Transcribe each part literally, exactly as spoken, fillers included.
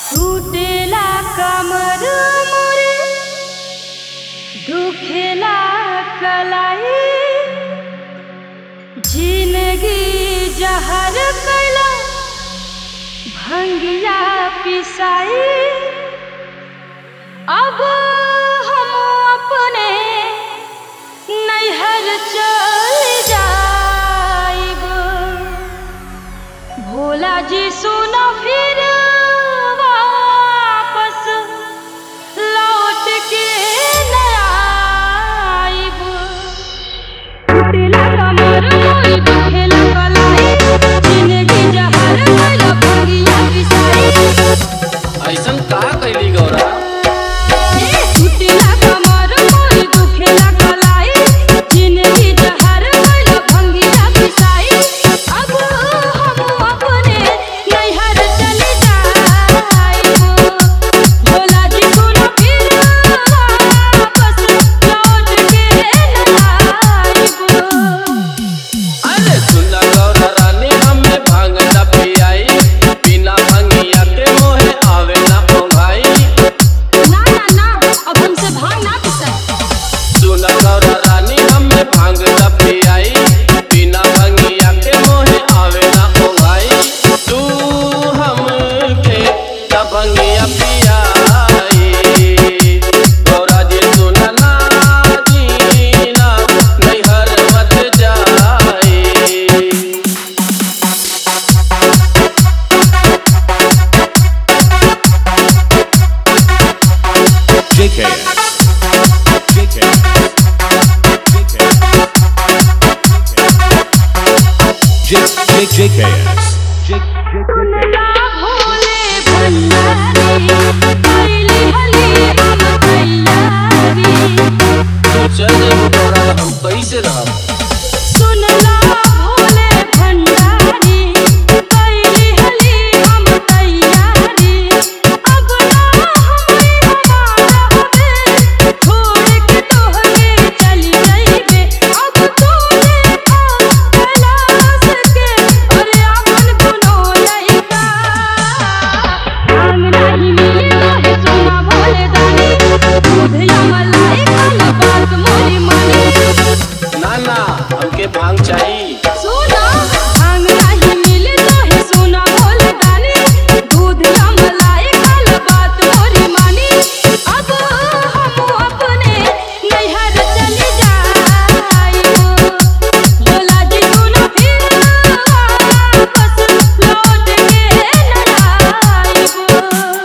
टूटेला कमर मोरे दुखेला कलाई जिंदगी जहर कैला भंगिया पिसाई अब हम अपने नैहर चल जाइब भोला जी सुनो फिर वापस लौट के न आइब टूटेला कमर मोर दुखेला कलाई जिंदगी जहर कैला भंगिया पिसाई ऐसन का कैली गौरा टूटेला कमर मोर दुखेला कलाई जिंदगी जहर कैला भंगिया पिसाई अब हम अपने नैहर चले जाइब भोला जी सुनो फिर वापस लौट के न आइब अरे सुना गौरा रानी हमें भांग न पियाई बिना भांगिया के मोहे आवे ना पोंगाई ना ना ना अब हमसे भांग ना पिसाई सुना गौरा रानी हमें भांग न पियाई बिना भांगिया के मोहे आवे ना पोंगाई तू हमके न भंगिया पियाई गौरा जी सुना ना जीना नैहर मत जाई J K S J K S J K S J J K S J सुनला भोले भंडारी कैली हली हम तैयारी तू चल जेबू गौरा त हम कैसे रहब सुनला भोले भंडारी कैली हली हम तैयारी अब ना हमरे हमारा हवे छोड़ के तोहके चली जाइबे अब तोरे कैलाश के अरे अपन बुनो लइका हम नहीं मिले तोहे सुना भोले दानी दूध या मलाई खाला बात मोरी मानी ना ना हमके भांग चाहिए सुना भांग नहीं मिले तोहे सुना भोले दानी दूध या मलाई खाला बात मोरी मानी अब हम अपने नैहर चले जाइब भोला जी सुनो फिर वापस लौट के न आइब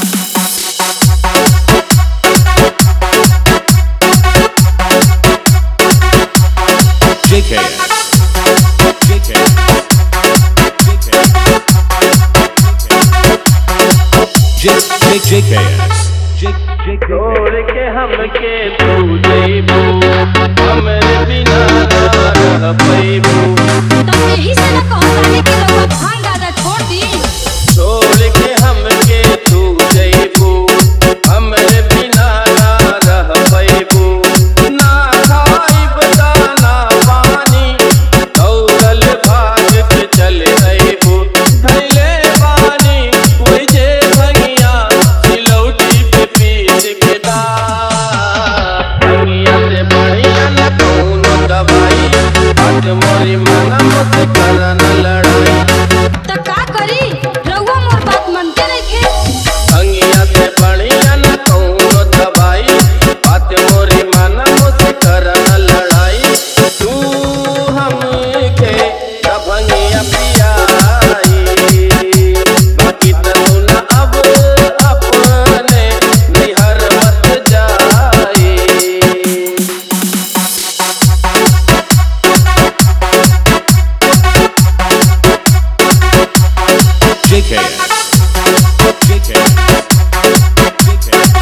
J K S J K S J K S J J K S J J K छोड़ के हमके तू जइबू हमरे बिना ना रह पैबू तो यही से ना कहतानी कि रउआ भांग गाजा छोड़ दी छोड़ के हमके तू जइबू हमरे बिना ना रह पैबू ना खाइब दाना पानी दौड़ल भाग के चले अइबू धैले पानी कोई जे भंगिया सिलौटी पे पीस के दा भंगिया से बढ़िया न कौनो दवाई बात मोरी मना मत करन लड़ाई त का करी रउआ मोर बात मानते नइखे भंगिया से बढ़िया न कौनो दवाई बात मोरी मना मत करन लड़ाई तू हमके त भंगिया पियाई बाकी त तू न अब अपने नैहर मत जाई J K S J K S J K S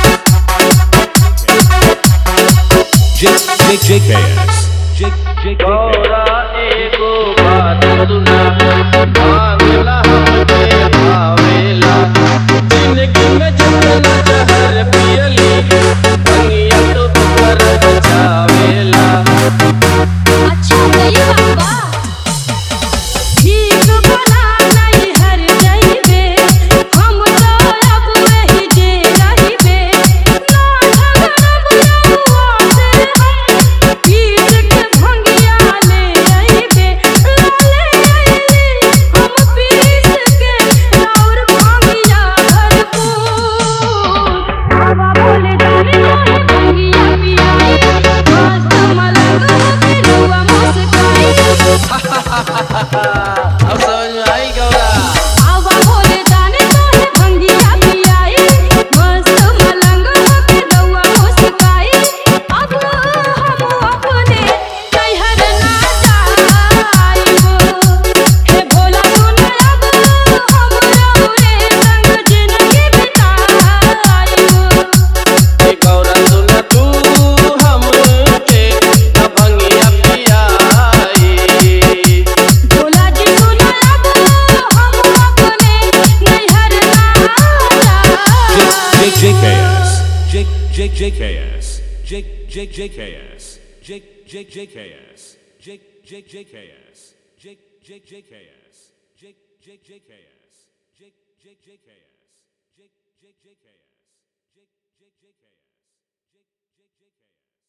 J J K S J J K S Gaura एगो बात सुना मांगला हमके भावेला जिंदगी में जितना जहर पियली भंगिया तो कर बचावेला अच्छा नहीं बाबा ठीक बना नैहर जाइबे हम तो अब J J K S J J J K S J J J K S J J J K S J J J K S J J J K S J J J K S J J J K S J J J K S J J J K S